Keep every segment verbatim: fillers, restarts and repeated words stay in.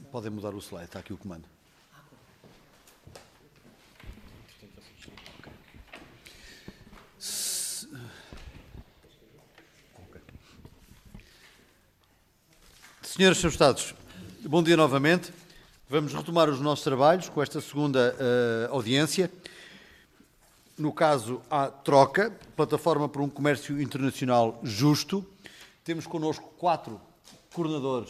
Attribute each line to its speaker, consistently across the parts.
Speaker 1: Podem mudar o slide, está aqui o comando. Se... Senhoras e senhores Deputados, bom dia novamente. Vamos retomar os nossos trabalhos com esta segunda uh, audiência. No caso, a Troca, Plataforma por um Comércio Internacional Justo. Temos connosco quatro coordenadores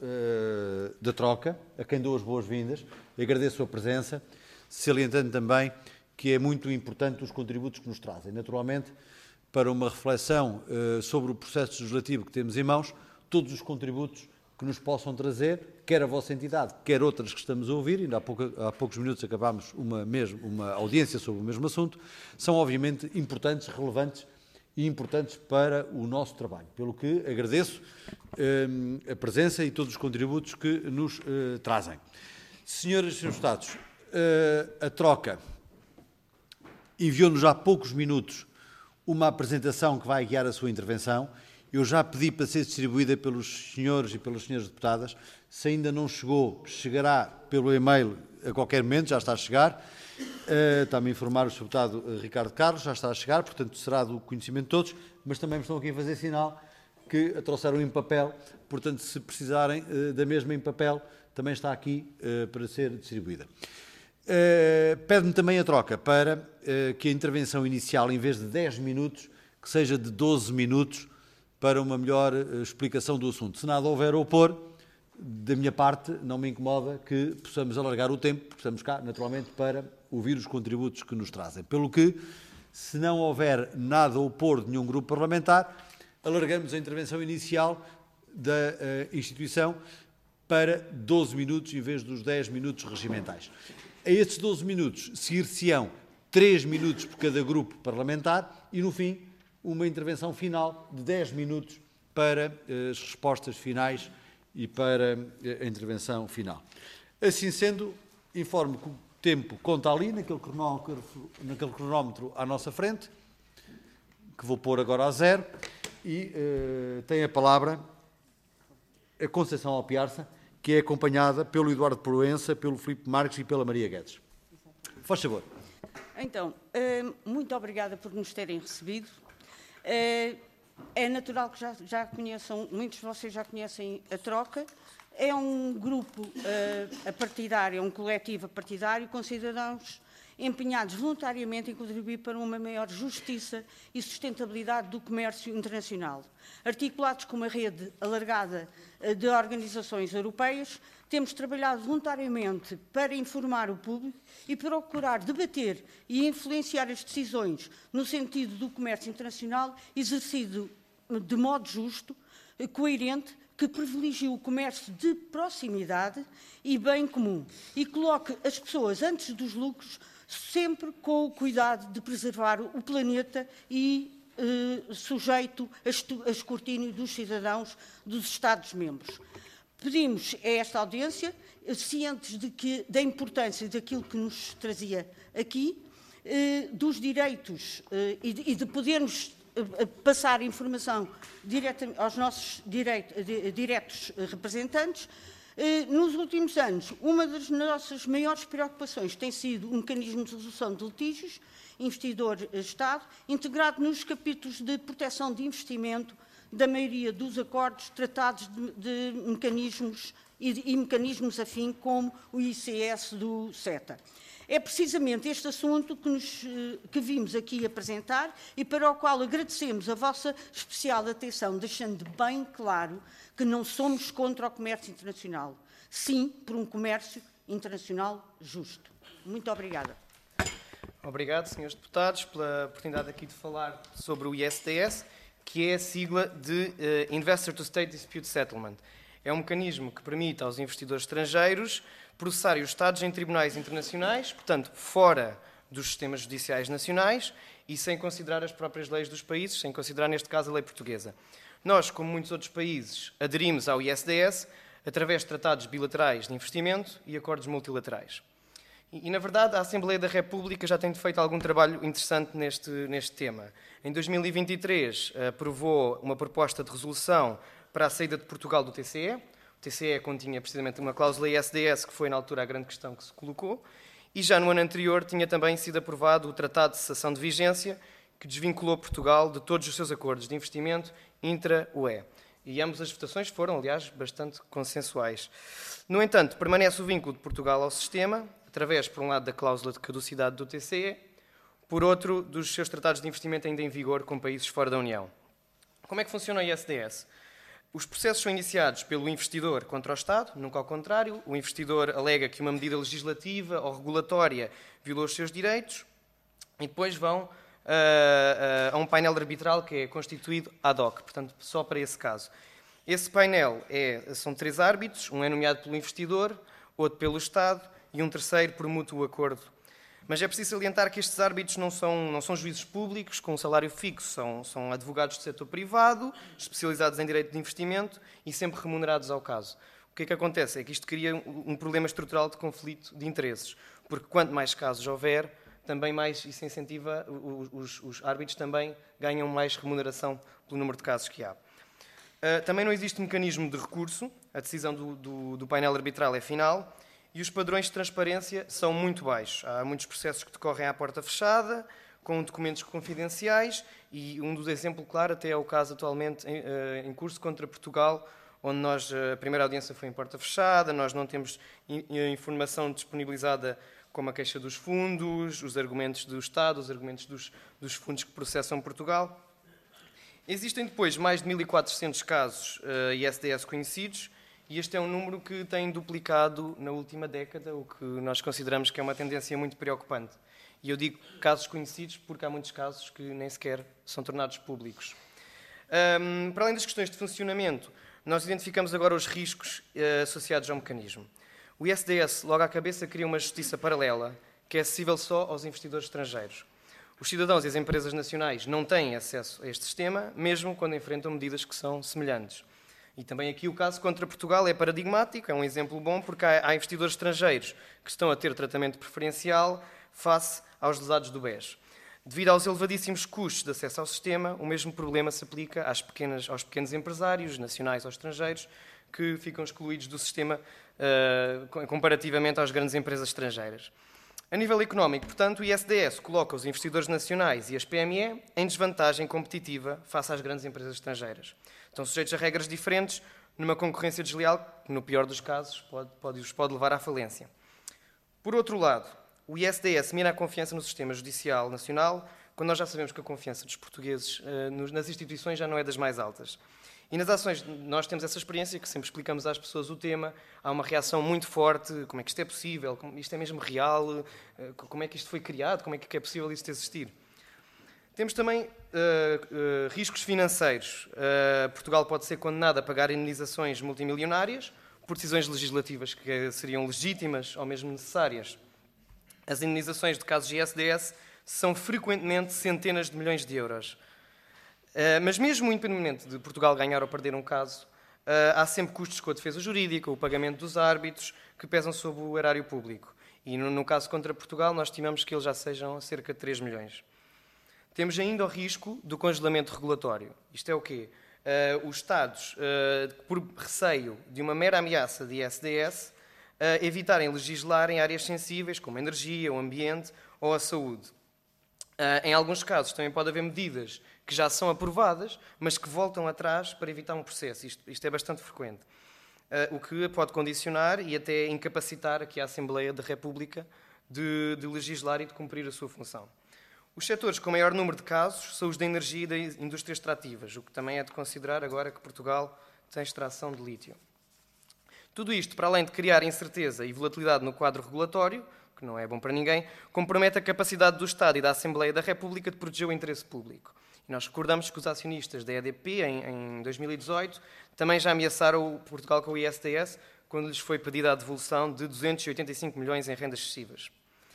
Speaker 1: uh, da Troca, a quem dou as boas-vindas. Agradeço a presença, salientando também que é muito importante os contributos que nos trazem. Naturalmente, para uma reflexão uh, sobre o processo legislativo que temos em mãos, todos os contributos que nos possam trazer, quer a vossa entidade, quer outras que estamos a ouvir, ainda há, pouca, há poucos minutos acabámos uma, mesmo, uma audiência sobre o mesmo assunto, são obviamente importantes, relevantes e importantes para o nosso trabalho. Pelo que agradeço eh, a presença e todos os contributos que nos eh, trazem. Senhoras e senhores Deputados, eh, a Troca enviou-nos há poucos minutos uma apresentação que vai guiar a sua intervenção. Eu já pedi para ser distribuída pelos senhores e pelas senhoras deputadas. Se ainda não chegou, chegará pelo e-mail a qualquer momento, já está a chegar. Uh, está-me a informar o senhor Deputado Ricardo Carlos, já está a chegar, portanto será do conhecimento de todos, mas também me estão aqui a fazer sinal que a trouxeram em papel, portanto se precisarem uh, da mesma em papel, também está aqui uh, para ser distribuída. Uh, Pede-me também a Troca para uh, que a intervenção inicial, em vez de dez minutos, que seja de doze minutos, para uma melhor uh, explicação do assunto. Se nada houver a opor, da minha parte, não me incomoda que possamos alargar o tempo, porque estamos cá, naturalmente, para ouvir os contributos que nos trazem. Pelo que, se não houver nada a opor de nenhum grupo parlamentar, alargamos a intervenção inicial da uh, instituição para doze minutos, em vez dos dez minutos regimentais. A estes doze minutos seguir-se-ão três minutos por cada grupo parlamentar e, no fim, uma intervenção final de dez minutos para as respostas finais e para a intervenção final. Assim sendo, informo que o tempo conta ali, naquele cronómetro, naquele cronómetro à nossa frente, que vou pôr agora a zero, e uh, tem a palavra a Conceição Alpiarça, que é acompanhada pelo Eduardo Proença, pelo Filipe Marques e pela Maria Guedes. Faz favor.
Speaker 2: Então, muito obrigada por nos terem recebido. É natural que já, já conheçam, muitos de vocês já conhecem a Troca. É um grupo uh, partidário, é um coletivo partidário com cidadãos empenhados voluntariamente em contribuir para uma maior justiça e sustentabilidade do comércio internacional. Articulados com uma rede alargada uh, de organizações europeias, temos trabalhado voluntariamente para informar o público e procurar debater e influenciar as decisões no sentido do comércio internacional exercido de modo justo, coerente, que privilegie o comércio de proximidade e bem comum e coloque as pessoas antes dos lucros, sempre com o cuidado de preservar o planeta e eh, sujeito a escrutínio dos cidadãos dos Estados-membros. Pedimos a esta audiência, cientes de que, da importância daquilo que nos trazia aqui, eh, dos direitos eh, e, de, e de podermos eh, passar informação direta aos nossos direito, de, diretos representantes. Eh, nos últimos anos, uma das nossas maiores preocupações tem sido o mecanismo de resolução de litígios, investidor-Estado, integrado nos capítulos de proteção de investimento da maioria dos acordos tratados de, de mecanismos e, de, e mecanismos afim como o I C S do CETA. É precisamente este assunto que, nos, que vimos aqui apresentar e para o qual agradecemos a vossa especial atenção, deixando bem claro que não somos contra o comércio internacional, sim por um comércio internacional justo. Muito obrigada.
Speaker 3: Obrigado, senhores deputados, pela oportunidade aqui de falar sobre o I S D S, que é a sigla de uh, Investor to State Dispute Settlement. É um mecanismo que permite aos investidores estrangeiros processarem os Estados em tribunais internacionais, portanto, fora dos sistemas judiciais nacionais e sem considerar as próprias leis dos países, sem considerar, neste caso, a lei portuguesa. Nós, como muitos outros países, aderimos ao I S D S através de tratados bilaterais de investimento e acordos multilaterais. E, e, na verdade, a Assembleia da República já tem feito algum trabalho interessante neste, neste tema. Em dois mil e vinte e três, aprovou uma proposta de resolução para a saída de Portugal do T C E, T C E continha precisamente uma cláusula I S D S, que foi na altura a grande questão que se colocou, e já no ano anterior tinha também sido aprovado o Tratado de Cessação de Vigência, que desvinculou Portugal de todos os seus acordos de investimento intra-U E. E ambas as votações foram, aliás, bastante consensuais. No entanto, permanece o vínculo de Portugal ao sistema, através, por um lado, da cláusula de caducidade do T C E, por outro, dos seus tratados de investimento ainda em vigor com países fora da União. Como é que funciona o I S D S? Os processos são iniciados pelo investidor contra o Estado, nunca ao contrário. O investidor alega que uma medida legislativa ou regulatória violou os seus direitos e depois vão uh, uh, a um painel arbitral que é constituído ad hoc, portanto, só para esse caso. Esse painel é, são três árbitros, um é nomeado pelo investidor, outro pelo Estado e um terceiro por mútuo acordo. Mas é preciso salientar que estes árbitros não são, não são juízes públicos com um salário fixo, são, são advogados do setor privado, especializados em direito de investimento e sempre remunerados ao caso. O que é que acontece? É que isto cria um, um problema estrutural de conflito de interesses, porque quanto mais casos houver, também mais isso incentiva, os, os árbitros também ganham mais remuneração pelo número de casos que há. Uh, também não existe mecanismo de recurso, a decisão do, do, do painel arbitral é final, e os padrões de transparência são muito baixos. Há muitos processos que decorrem à porta fechada, com documentos confidenciais, e um dos exemplos claro até é o caso atualmente em, uh, em curso contra Portugal, onde nós, a primeira audiência foi em porta fechada, nós não temos informação disponibilizada como a queixa dos fundos, os argumentos do Estado, os argumentos dos, dos fundos que processam Portugal. Existem depois mais de mil e quatrocentos casos uh, I S D S conhecidos, e este é um número que tem duplicado na última década, o que nós consideramos que é uma tendência muito preocupante. E eu digo casos conhecidos porque há muitos casos que nem sequer são tornados públicos. Um, para além das questões de funcionamento, nós identificamos agora os riscos uh, associados ao mecanismo. O I S D S, logo à cabeça, cria uma justiça paralela, que é acessível só aos investidores estrangeiros. Os cidadãos e as empresas nacionais não têm acesso a este sistema, mesmo quando enfrentam medidas que são semelhantes. E também aqui o caso contra Portugal é paradigmático, é um exemplo bom, porque há investidores estrangeiros que estão a ter tratamento preferencial face aos lesados do B E S. Devido aos elevadíssimos custos de acesso ao sistema, o mesmo problema se aplica às pequenas, aos pequenos empresários, nacionais ou estrangeiros, que ficam excluídos do sistema uh, comparativamente às grandes empresas estrangeiras. A nível económico, portanto, o I S D S coloca os investidores nacionais e as P M E em desvantagem competitiva face às grandes empresas estrangeiras. Estão sujeitos a regras diferentes numa concorrência desleal que, no pior dos casos, pode, pode, os pode levar à falência. Por outro lado, o I S D S mina a confiança no sistema judicial nacional, quando nós já sabemos que a confiança dos portugueses uh, nas instituições já não é das mais altas. E nas ações, nós temos essa experiência, que sempre explicamos às pessoas o tema, há uma reação muito forte, como é que isto é possível, como isto é mesmo real, uh, como é que isto foi criado, como é que é possível isto existir. Temos também uh, uh, riscos financeiros. Uh, Portugal pode ser condenado a pagar indenizações multimilionárias por decisões legislativas que seriam legítimas ou mesmo necessárias. As indenizações de casos de I S D S são frequentemente centenas de milhões de euros. Uh, mas mesmo independentemente de Portugal ganhar ou perder um caso, uh, há sempre custos com a defesa jurídica, o pagamento dos árbitros, que pesam sobre o erário público. E no, no caso contra Portugal, nós estimamos que eles já sejam cerca de três milhões. Temos ainda o risco do congelamento regulatório. Isto é o quê? Uh, os Estados, uh, por receio de uma mera ameaça de I S D S, uh, evitarem legislar em áreas sensíveis, como a energia, o ambiente ou a saúde. Uh, em alguns casos também pode haver medidas que já são aprovadas, mas que voltam atrás para evitar um processo. Isto, isto é bastante frequente. Uh, o que pode condicionar e até incapacitar aqui a Assembleia da República de, de legislar e de cumprir a sua função. Os setores com maior número de casos são os da energia e das indústrias extrativas, o que também é de considerar agora que Portugal tem extração de lítio. Tudo isto, para além de criar incerteza e volatilidade no quadro regulatório, que não é bom para ninguém, compromete a capacidade do Estado e da Assembleia da República de proteger o interesse público. E nós recordamos que os acionistas da E D P, em, em dois mil e dezoito, também já ameaçaram Portugal com o I S D S, quando lhes foi pedida a devolução de duzentos e oitenta e cinco milhões em rendas excessivas.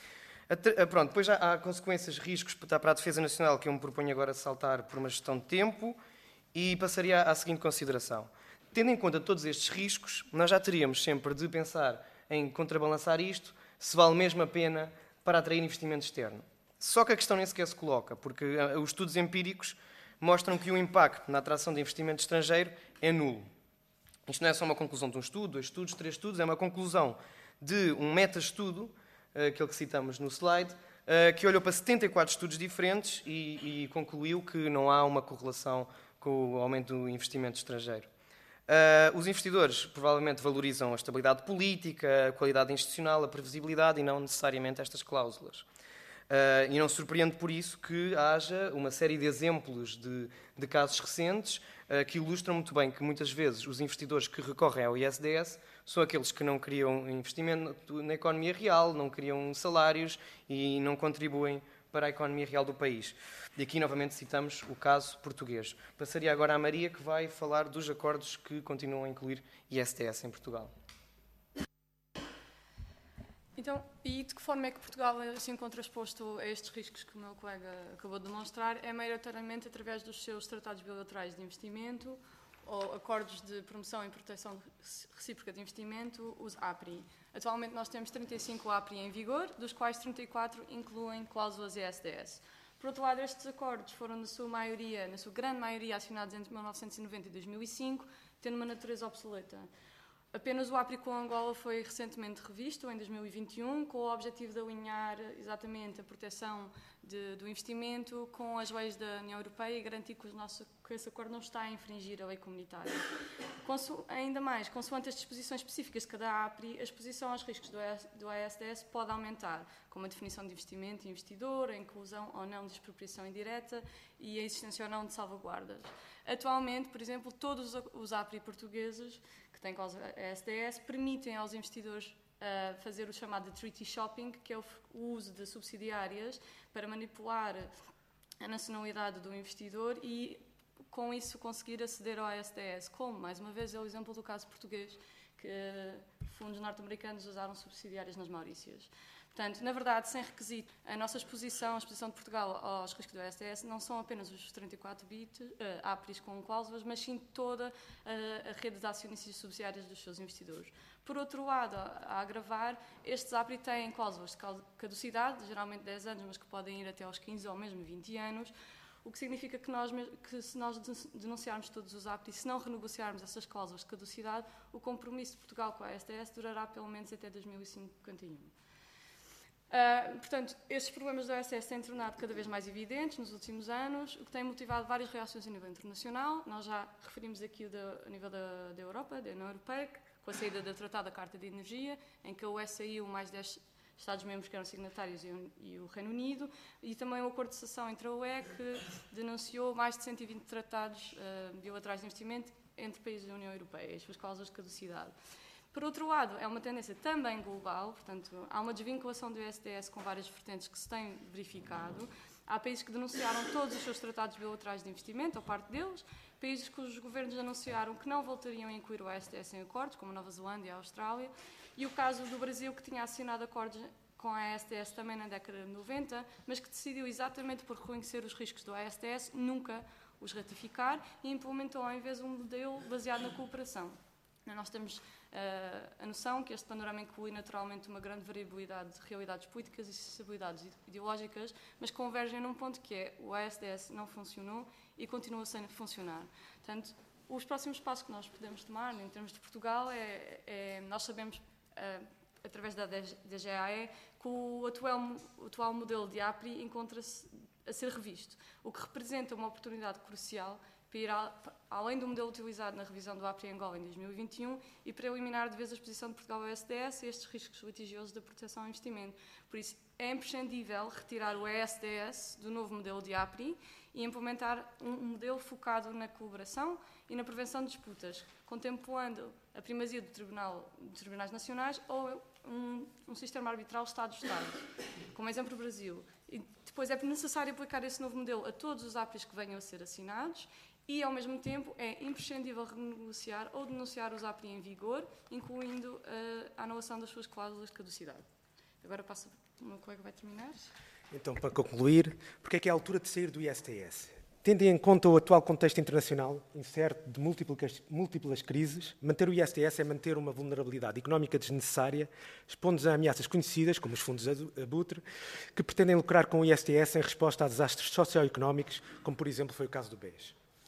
Speaker 3: Pronto, depois já há consequências, riscos para a defesa nacional que eu me proponho agora saltar por uma gestão de tempo e passaria à seguinte consideração. Tendo em conta todos estes riscos, nós já teríamos sempre de pensar em contrabalançar isto, se vale mesmo a pena para atrair investimento externo. Só que a questão nem sequer se coloca, porque os estudos empíricos mostram que o impacto na atração de investimento estrangeiro é nulo. Isto não é só uma conclusão de um estudo, dois estudos, três estudos, é uma conclusão de um meta-estudo, aquele que citamos no slide, que olhou para setenta e quatro estudos diferentes e, e concluiu que não há uma correlação com o aumento do investimento estrangeiro. Uh, os investidores provavelmente valorizam a estabilidade política, a qualidade institucional, a previsibilidade e não necessariamente estas cláusulas. Uh, e não surpreende por isso que haja uma série de exemplos de, de casos recentes uh, que ilustram muito bem que muitas vezes os investidores que recorrem ao I S D S são aqueles que não criam investimento na economia real, não criam salários e não contribuem para a economia real do país. E aqui novamente citamos o caso português. Passaria agora à Maria, que vai falar dos acordos que continuam a incluir I S D S em Portugal.
Speaker 4: Então, e de que forma é que Portugal se encontra exposto a estes riscos que o meu colega acabou de demonstrar? É maioritariamente através dos seus tratados bilaterais de investimento ou acordos de promoção e proteção recíproca de investimento, os A P R I. Atualmente nós temos trinta e cinco A P R I em vigor, dos quais trinta e quatro incluem cláusulas I S D S. Por outro lado, estes acordos foram, na sua maioria, na sua grande maioria, assinados entre mil novecentos e noventa e dois mil e cinco, tendo uma natureza obsoleta. Apenas o A P R I com Angola foi recentemente revisto, em dois mil e vinte e um, com o objetivo de alinhar exatamente a proteção de, do investimento com as leis da União Europeia e garantir que, o nosso, que esse acordo não está a infringir a lei comunitária. Consu, ainda mais, consoante as disposições específicas de cada A P R I, a exposição aos riscos do, do I S D S pode aumentar, como a definição de investimento e investidor, a inclusão ou não de expropriação indireta e a existência ou não de salvaguardas. Atualmente, por exemplo, todos os A P R I portugueses que têm cláusula I S D S, permitem aos investidores uh, fazer o chamado treaty shopping, que é o, o uso de subsidiárias para manipular a nacionalidade do investidor e, com isso, conseguir aceder ao I S D S. Como, mais uma vez, é o exemplo do caso português, que uh, fundos norte-americanos usaram subsidiárias nas Maurícias. Portanto, na verdade, sem requisito, a nossa exposição, a exposição de Portugal aos riscos do I S D S não são apenas os trinta e quatro bits, uh, A P R Is com cláusulas, mas sim toda uh, a rede de acionistas subsidiárias dos seus investidores. Por outro lado, a agravar, estes A P R I têm cláusulas de caducidade, geralmente dez anos, mas que podem ir até aos quinze ou mesmo vinte anos, o que significa que, nós, que se nós denunciarmos todos os A P R I, se não renegociarmos essas cláusulas de caducidade, o compromisso de Portugal com a I S D S durará pelo menos até dois mil e cinquenta e um. Uh, portanto, estes problemas do I S D S têm tornado cada vez mais evidentes nos últimos anos, o que tem motivado várias reações a nível internacional. Nós já referimos aqui o de, a nível da, da Europa, da União Europeia, com a saída do Tratado da Carta de Energia, em que a U E saiu, mais dez Estados-membros que eram signatários e o, e o Reino Unido, e também o acordo de cessão entre a U E, que denunciou mais de cento e vinte tratados uh, bilaterais de investimento entre países da União Europeia, as suas cláusulas de caducidade. Por outro lado, é uma tendência também global, portanto, há uma desvinculação do I S D S com várias vertentes que se tem verificado. Há países que denunciaram todos os seus tratados bilaterais de investimento, ou parte deles, países cujos governos anunciaram que não voltariam a incluir o I S D S em acordos, como a Nova Zelândia e a Austrália, e o caso do Brasil, que tinha assinado acordos com a I S D S também na década de noventa, mas que decidiu, exatamente por reconhecer os riscos do I S D S, nunca os ratificar e implementou, ao invés, um modelo baseado na cooperação. Nós temos uh, a noção que este panorama inclui naturalmente uma grande variabilidade de realidades políticas e sensibilidades ideológicas, mas convergem num ponto que é o I S D S não funcionou e continua sem funcionar. Portanto, os próximos passos que nós podemos tomar, em termos de Portugal, é, é nós sabemos, uh, através da D G A E, que o atual, o atual modelo de A P R I encontra-se a ser revisto, o que representa uma oportunidade crucial para ir a, além do modelo utilizado na revisão do A P R I Angola em dois mil e vinte e um e para eliminar de vez a exposição de Portugal ao I S D S e estes riscos litigiosos da proteção ao investimento. Por isso, é imprescindível retirar o I S D S do novo modelo de A P R I e implementar um modelo focado na colaboração e na prevenção de disputas, contemplando a primazia do tribunal, dos tribunais nacionais ou um, um sistema arbitral Estado-Estado, como exemplo o Brasil. E depois é necessário aplicar esse novo modelo a todos os A P R Is que venham a ser assinados e, ao mesmo tempo, é imprescindível renegociar ou denunciar os A P R I em vigor, incluindo uh, a anulação das suas cláusulas de caducidade. Agora passo, o meu colega vai terminar.
Speaker 5: Então, para concluir, porque é que é a altura de sair do I S D S? Tendo em conta o atual contexto internacional, incerto de múltiplas, múltiplas crises, manter o I S D S é manter uma vulnerabilidade económica desnecessária, expondo-nos a ameaças conhecidas, como os fundos abutre, que pretendem lucrar com o I S D S em resposta a desastres socioeconómicos, como, por exemplo, foi o caso do B E S.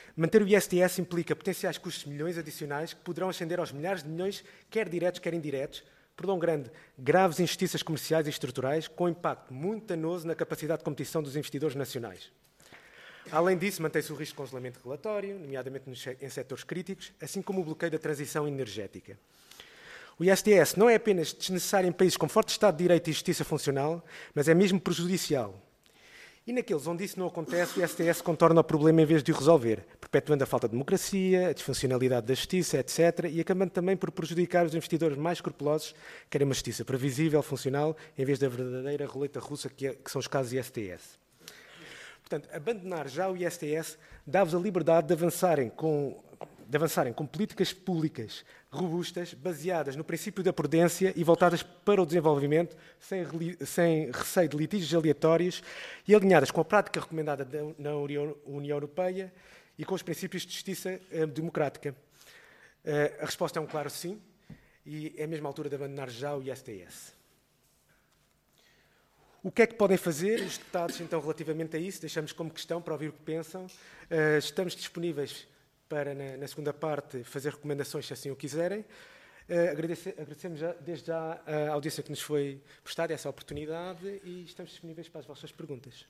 Speaker 5: Manter o I S D S implica potenciais custos de milhões adicionais que poderão ascender aos milhares de milhões, quer diretos, quer indiretos, prolongando graves injustiças comerciais e estruturais, com impacto muito danoso na capacidade de competição dos investidores nacionais. Além disso, mantém-se o risco de congelamento regulatório, nomeadamente em setores críticos, assim como o bloqueio da transição energética. O I S D S não é apenas desnecessário em países com forte Estado de Direito e justiça funcional, mas é mesmo prejudicial. E naqueles onde isso não acontece, o I S D S contorna o problema em vez de o resolver, perpetuando a falta de democracia, a disfuncionalidade da justiça, etcétera, e acabando também por prejudicar os investidores mais escrupulosos, que querem uma justiça previsível, funcional, em vez da verdadeira roleta russa que, é, que são os casos I S D S. Portanto, abandonar já o I S D S dá-vos a liberdade de avançarem com... de avançarem com políticas públicas robustas, baseadas no princípio da prudência e voltadas para o desenvolvimento, sem, sem receio de litígios aleatórios e alinhadas com a prática recomendada na União Europeia e com os princípios de justiça eh, democrática. Eh, a resposta é um claro sim, e é mesmo a altura de abandonar já o I S D S. O que é que podem fazer os deputados, então, relativamente a isso? Deixamos como questão para ouvir o que pensam. Uh, estamos disponíveis para, na, na segunda parte, fazer recomendações, se assim o quiserem. Uh, agradecer, agradecemos já, desde já a audiência que nos foi prestada, essa oportunidade, e estamos disponíveis para as vossas perguntas.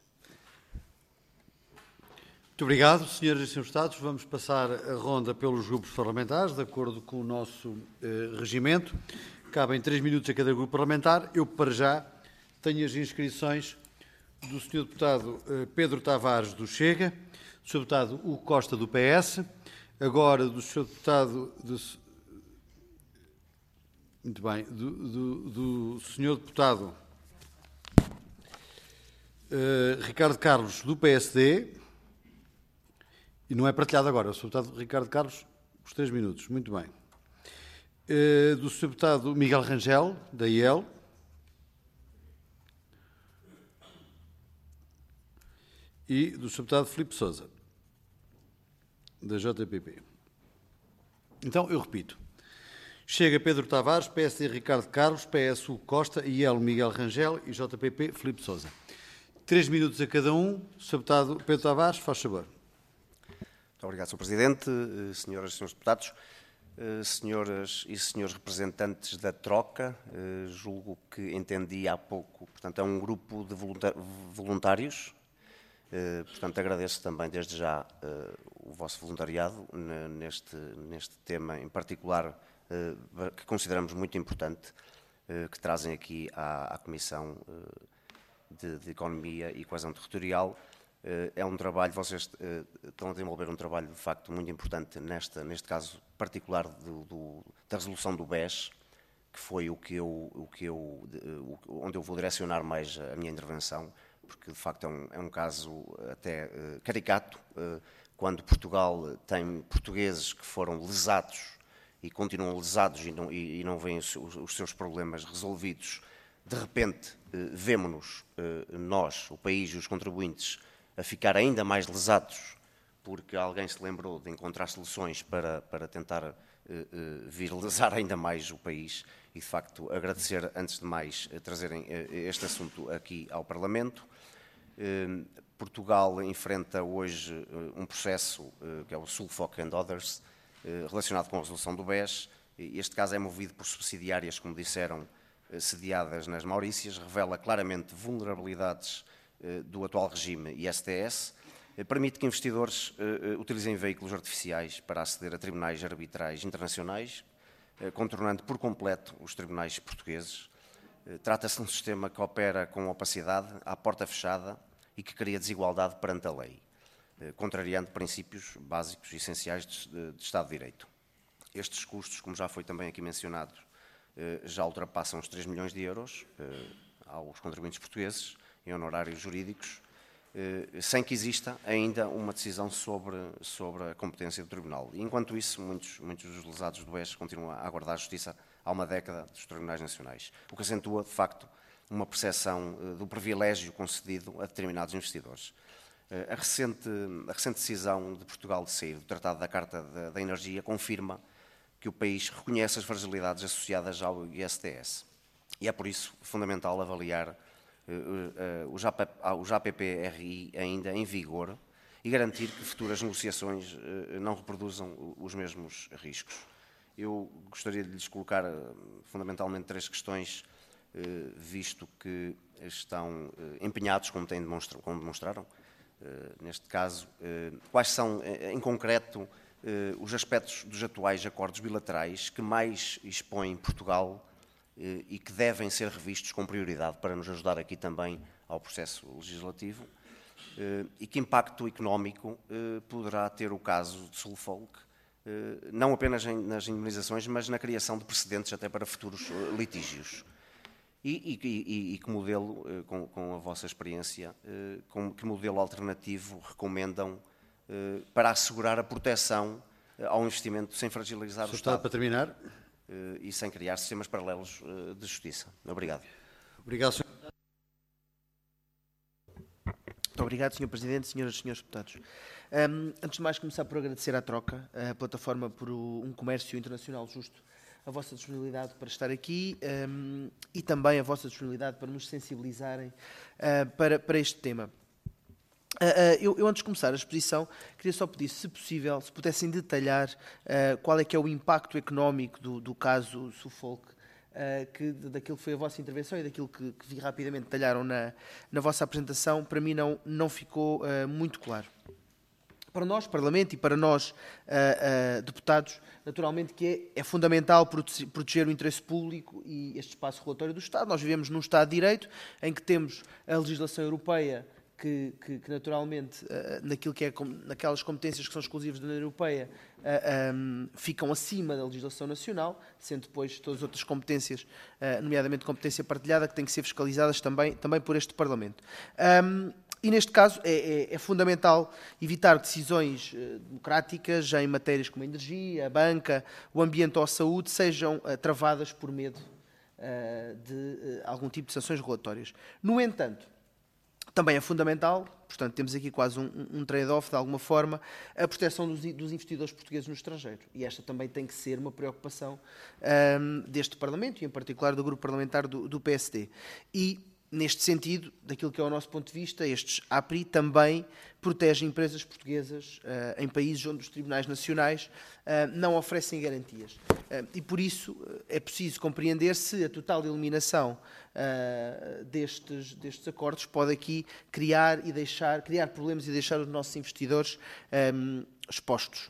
Speaker 1: Muito obrigado, senhoras e senhores deputados. Vamos passar a ronda pelos grupos parlamentares, de acordo com o nosso uh, regimento. Cabem três minutos a cada grupo parlamentar. Eu, para já, tenho as inscrições do senhor deputado uh, Pedro Tavares, do Chega, do senhor deputado Hugo Costa, do P S, agora do senhor deputado... Do, muito bem, do, do, do senhor deputado uh, Ricardo Carlos, do P S D, e não é partilhado agora, é o senhor deputado Ricardo Carlos, os três minutos, muito bem. Uh, do senhor deputado Miguel Rangel, da I E L, e do senhor deputado Filipe Sousa, da J P P. Então, eu repito. Chega Pedro Tavares, P S D Ricardo Carlos, P S Hugo Costa, I E L Miguel Rangel e J P P Filipe Sousa. Três minutos a cada um. senhor deputado Pedro Tavares, faz favor.
Speaker 6: Muito obrigado, senhor Presidente, senhoras e senhores deputados, senhoras e senhores representantes da troca. Julgo que entendi há pouco, portanto, é um grupo de voluntários. Uh, portanto, agradeço também desde já uh, o vosso voluntariado neste, neste tema em particular, uh, que consideramos muito importante, uh, que trazem aqui à, à Comissão uh, de, de Economia e Coesão Territorial. Uh, é um trabalho, vocês uh, estão a desenvolver um trabalho de facto muito importante nesta, neste caso particular do, do, da resolução do B E S, que foi o que eu, o que eu, uh, onde eu vou direcionar mais a minha intervenção, porque de facto é um, é um caso até uh, caricato, uh, quando Portugal tem portugueses que foram lesados e continuam lesados e não, e, e não veem os, os seus problemas resolvidos. De repente, uh, vemo-nos, uh, nós, o país e os contribuintes, a ficar ainda mais lesados, porque alguém se lembrou de encontrar soluções para, para tentar uh, uh, vir lesar ainda mais o país. E, de facto, agradecer, antes de mais, uh, trazerem uh, este assunto aqui ao Parlamento. Uh, Portugal enfrenta hoje uh, um processo, uh, que é o Sulfoc and Others, uh, relacionado com a resolução do B E S. Este caso é movido por subsidiárias, como disseram, uh, sediadas nas Maurícias, revela claramente vulnerabilidades uh, do atual regime I S D S, uh, permite que investidores uh, uh, utilizem veículos artificiais para aceder a tribunais arbitrais internacionais, uh, contornando por completo os tribunais portugueses. Uh, Trata-se de um sistema que opera com opacidade, à porta fechada, e que cria desigualdade perante a lei, contrariando princípios básicos e essenciais de, de Estado de Direito. Estes custos, como já foi também aqui mencionado, já ultrapassam os três milhões de euros aos contribuintes portugueses em honorários jurídicos, sem que exista ainda uma decisão sobre, sobre a competência do Tribunal. E, enquanto isso, muitos, muitos dos lesados do B E S continuam a aguardar a justiça há uma década dos tribunais nacionais, o que acentua, de facto, uma percepção uh, do privilégio concedido a determinados investidores. Uh, a, recente, a recente decisão de Portugal de sair do Tratado da Carta da, da Energia confirma que o país reconhece as fragilidades associadas ao I S D S. E é por isso fundamental avaliar uh, uh, uh, o J P P R I ainda em vigor e garantir que futuras negociações não reproduzam os mesmos riscos. Eu gostaria de lhes colocar fundamentalmente três questões, visto que estão empenhados, como, têm demonstra, como demonstraram, neste caso. Quais são, em concreto, os aspectos dos atuais acordos bilaterais que mais expõem Portugal e que devem ser revistos com prioridade para nos ajudar aqui também ao processo legislativo, e que impacto económico poderá ter o caso de Sulfolk, não apenas nas indemnizações, mas na criação de precedentes até para futuros litígios. E, e, e, e que modelo, com, com a vossa experiência, com, que modelo alternativo recomendam para assegurar a proteção ao investimento sem fragilizar o Estado?
Speaker 1: Para terminar.
Speaker 6: E sem criar sistemas paralelos de justiça. Obrigado.
Speaker 1: Obrigado, senhor.
Speaker 7: Muito obrigado, senhor Presidente, senhoras e senhores deputados. Um, antes de mais, começar por agradecer à Troca, a plataforma por um comércio internacional justo, a vossa disponibilidade para estar aqui um, e também a vossa disponibilidade para nos sensibilizarem uh, para, para este tema. Uh, uh, eu, eu, antes de começar a exposição, queria só pedir, se possível, se pudessem detalhar uh, qual é que é o impacto económico do, do caso Sulfolk, uh, que, daquilo que foi a vossa intervenção e daquilo que, que vi rapidamente detalharam na, na vossa apresentação, para mim não, não ficou uh, muito claro. Para nós, Parlamento, e para nós, uh, uh, deputados, naturalmente que é, é fundamental prote proteger o interesse público e este espaço regulatório do Estado. Nós vivemos num Estado de Direito em que temos a legislação europeia que, que, que naturalmente, uh, naquilo que é, naquelas competências que são exclusivas da União Europeia, uh, um, ficam acima da legislação nacional, sendo depois todas as outras competências, uh, nomeadamente competência partilhada, que têm que ser fiscalizadas também, também por este Parlamento. Um, E, neste caso, é, é, é fundamental evitar decisões uh, democráticas em matérias como a energia, a banca, o ambiente ou a saúde sejam uh, travadas por medo uh, de uh, algum tipo de sanções regulatórias. No entanto, também é fundamental, portanto, temos aqui quase um, um trade-off, de alguma forma, a proteção dos, dos investidores portugueses no estrangeiro. E esta também tem que ser uma preocupação um, deste Parlamento, e em particular do grupo parlamentar do, do P S D. E, neste sentido, daquilo que é o nosso ponto de vista, estes A P R I também protegem empresas portuguesas uh, em países onde os tribunais nacionais uh, não oferecem garantias. Uh, e por isso uh, é preciso compreender se a total eliminação uh, destes, destes acordos pode aqui criar, e deixar, criar problemas e deixar os nossos investidores um, expostos.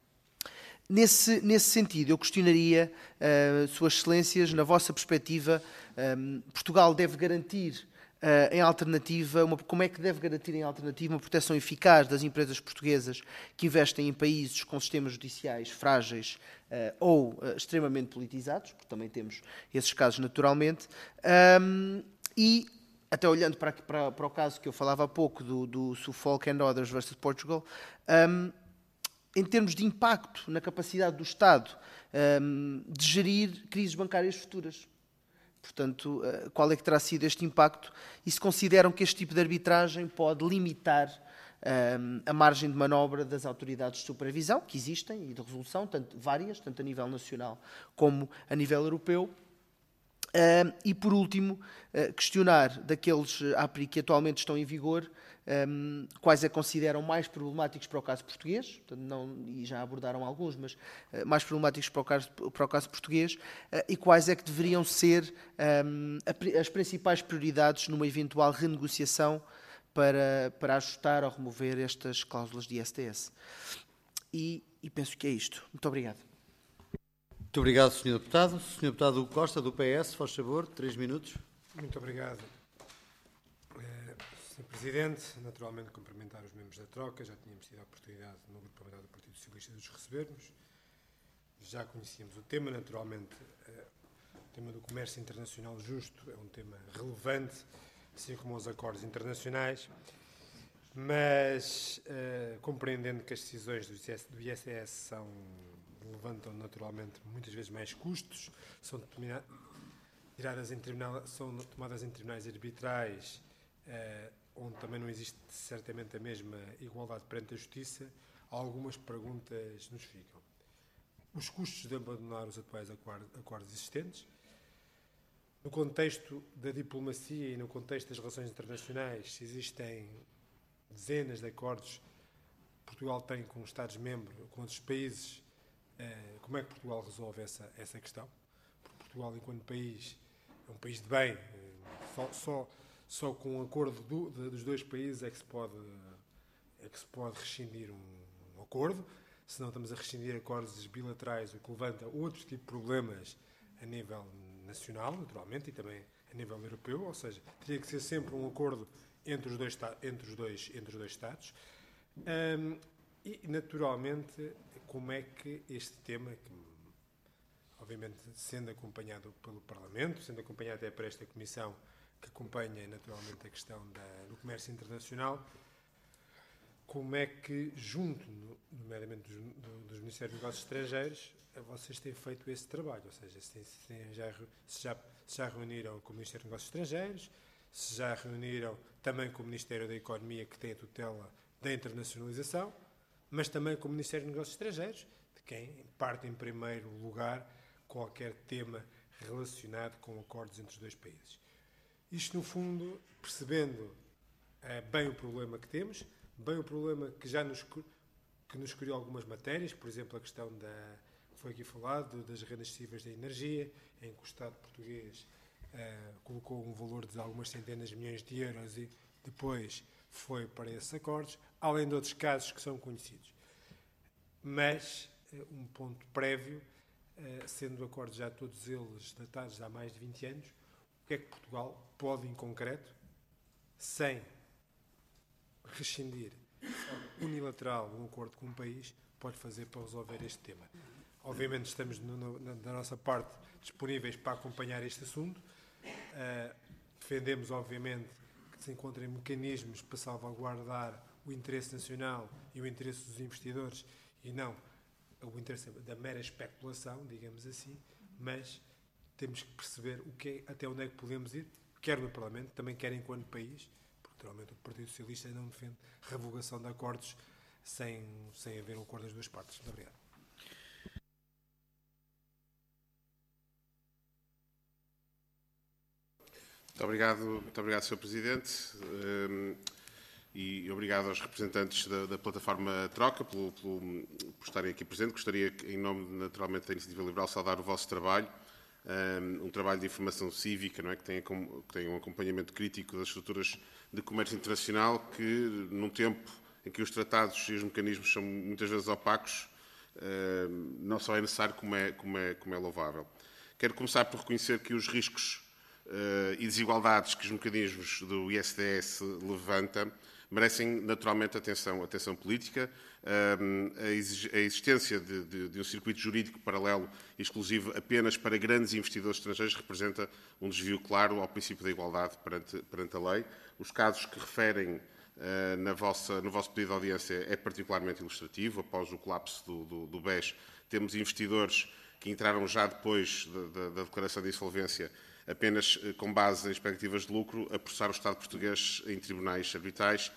Speaker 7: Nesse, nesse sentido, eu questionaria, uh, Suas Excelências, na vossa perspectiva, um, Portugal deve garantir uh, em alternativa, uma, como é que deve garantir em alternativa uma proteção eficaz das empresas portuguesas que investem em países com sistemas judiciais frágeis uh, ou uh, extremamente politizados, porque também temos esses casos naturalmente, um, e até olhando para, para, para o caso que eu falava há pouco do, do Suffolk and Others versus Portugal, um, em termos de impacto na capacidade do Estado um, de gerir crises bancárias futuras. Portanto, uh, qual é que terá sido este impacto? E se consideram que este tipo de arbitragem pode limitar um, a margem de manobra das autoridades de supervisão, que existem, e de resolução, tanto várias, tanto a nível nacional como a nível europeu. Uh, e, por último, uh, questionar daqueles A P R I que atualmente estão em vigor, um, quais é que consideram mais problemáticos para o caso português, portanto, não, e já abordaram alguns, mas uh, mais problemáticos para o caso, para o caso português, uh, e quais é que deveriam ser um, a, as principais prioridades numa eventual renegociação para, para ajustar ou remover estas cláusulas de I S T S. E, e penso que é isto. Muito obrigado.
Speaker 1: Muito obrigado, senhor Deputado. senhor Deputado Costa, do P S, faz favor, três minutos.
Speaker 5: Muito obrigado, eh, senhor Presidente. Naturalmente, cumprimentar os membros da Troca. Já tínhamos tido a oportunidade no Grupo Parlamentar do Partido Socialista de os recebermos. Já conhecíamos o tema. Naturalmente, eh, o tema do comércio internacional justo é um tema relevante, assim como os acordos internacionais. Mas, eh, compreendendo que as decisões do I S T S são... levantam naturalmente muitas vezes mais custos, são, tiradas em tribunal, são tomadas em tribunais arbitrais, eh, onde também não existe certamente a mesma igualdade perante a justiça, algumas perguntas nos ficam. Os custos de abandonar os atuais acordos existentes, no contexto da diplomacia e no contexto das relações internacionais, se existem dezenas de acordos Portugal tem com os Estados-membros, com outros países, como é que Portugal resolve essa, essa questão? Porque Portugal, enquanto país, é um país de bem, só, só, só com um acordo do, de, dos dois países é que se pode, é que se pode rescindir um, um acordo, senão estamos a rescindir acordos bilaterais, o que levanta outros tipos de problemas a nível nacional, naturalmente, e também a nível europeu, ou seja, teria que ser sempre um acordo entre os dois, entre os dois, entre os dois Estados. Um, e, naturalmente, como é que este tema, que, obviamente, sendo acompanhado pelo Parlamento, sendo acompanhado até por esta Comissão, que acompanha, naturalmente, a questão da, do comércio internacional, como é que, junto, no, nomeadamente dos, do, dos Ministérios dos Negócios Estrangeiros, vocês têm feito esse trabalho? Ou seja, se, se, já, se, já, se já reuniram com o Ministério dos Negócios Estrangeiros, se já reuniram também com o Ministério da Economia, que tem a tutela da internacionalização, mas também com o Ministério dos Negócios Estrangeiros, de quem parte em primeiro lugar qualquer tema relacionado com acordos entre os dois países. Isto, no fundo, percebendo é, bem o problema que temos, bem o problema que já nos, que nos criou algumas matérias, por exemplo, a questão da, que foi aqui falado, das rendas excessivas da energia, em que o Estado português uh, colocou um valor de algumas centenas de milhões de euros e depois foi para esses acordos, além de outros casos que são conhecidos. Mas, uh, um ponto prévio, uh, sendo acordos já todos eles datados há mais de vinte anos, o que é que Portugal pode, em concreto, sem rescindir unilateral um acordo com um país, pode fazer para resolver este tema? Obviamente estamos no, no, na, da nossa parte disponíveis para acompanhar este assunto. Uh, defendemos, obviamente, que se encontrem mecanismos para salvaguardar o interesse nacional e o interesse dos investidores e não o interesse da mera especulação, digamos assim, mas temos que perceber o que é, até onde é que podemos ir, quer no Parlamento, também quer enquanto país, porque naturalmente o Partido Socialista não defende revogação de acordos sem, sem haver um acordo das duas partes. Muito obrigado.
Speaker 8: Muito obrigado, muito obrigado, senhor Presidente, um, e obrigado aos representantes da, da plataforma Troca pelo, pelo, por estarem aqui presentes. Gostaria, em nome, naturalmente, da Iniciativa Liberal, saudar o vosso trabalho, um, um trabalho de informação cívica, não é? que, tem, que tem um acompanhamento crítico das estruturas de comércio internacional, que, num tempo em que os tratados e os mecanismos são muitas vezes opacos, um, não só é necessário, como é, como, é, como é louvável. Quero começar por reconhecer que os riscos Uh, e desigualdades que os mecanismos do I S D S levanta merecem naturalmente atenção, atenção política. Uh, a, exig- a existência de, de, de um circuito jurídico paralelo e exclusivo apenas para grandes investidores estrangeiros representa um desvio claro ao princípio da igualdade perante, perante a lei. Os casos que referem uh, na vossa, no vosso pedido de audiência é particularmente ilustrativo. Após o colapso do, do, do B E S, temos investidores que entraram já depois da, da, da declaração de insolvência, apenas com base em expectativas de lucro, a processar o Estado português em tribunais arbitrais,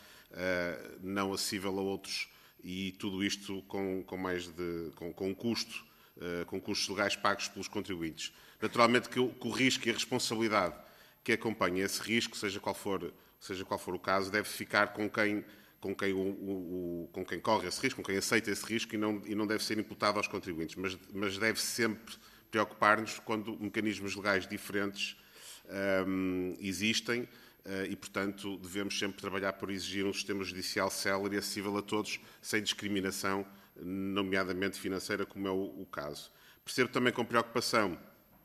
Speaker 8: não acessível a outros, e tudo isto com, com, mais de, com, com, um custo, com custos legais pagos pelos contribuintes. Naturalmente que o, que o risco e a responsabilidade que acompanha esse risco, seja qual for, seja qual for o caso, deve ficar com quem, com, quem o, o, com quem corre esse risco, com quem aceita esse risco, e não, e não deve ser imputado aos contribuintes, mas, mas deve sempre preocupar-nos quando mecanismos legais diferentes um, existem uh, e, portanto, devemos sempre trabalhar por exigir um sistema judicial célere e acessível a todos, sem discriminação, nomeadamente financeira, como é o, o caso. Percebo também com preocupação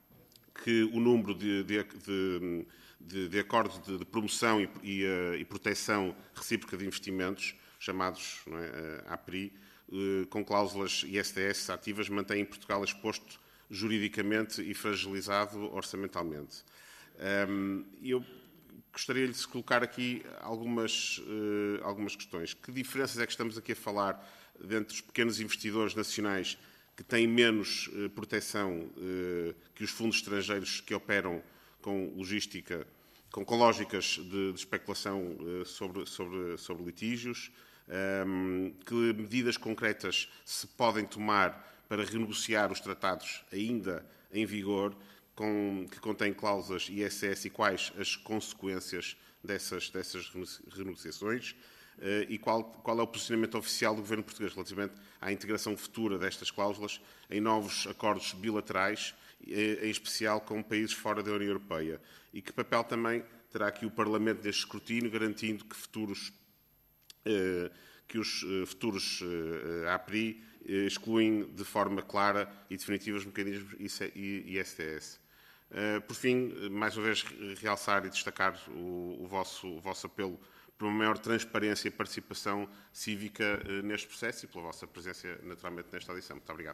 Speaker 8: que o número de, de, de, de, de acordos de, de promoção e, e, uh, e proteção recíproca de investimentos, chamados, não é, uh, A P R I, uh, com cláusulas I S D S ativas, mantém Portugal exposto juridicamente e fragilizado orçamentalmente. Um, eu gostaria de se colocar aqui algumas, uh, algumas questões. Que diferenças é que estamos aqui a falar dentre os pequenos investidores nacionais que têm menos uh, proteção uh, que os fundos estrangeiros que operam com logística, com, com lógicas de, de especulação uh, sobre, sobre, sobre litígios? Um, que medidas concretas se podem tomar para renegociar os tratados ainda em vigor, com, que contêm cláusulas I S S, e quais as consequências dessas, dessas renegociações? e qual, qual é o posicionamento oficial do Governo português relativamente à integração futura destas cláusulas em novos acordos bilaterais, em especial com países fora da União Europeia. E que papel também terá aqui o Parlamento neste escrutínio, garantindo que, futuros, que os futuros A P R I excluem de forma clara e definitiva os mecanismos I S T S. Por fim, mais uma vez, realçar e destacar o, o, vosso, o vosso apelo por uma maior transparência e participação cívica neste processo e pela vossa presença, naturalmente, nesta audição. Muito obrigado.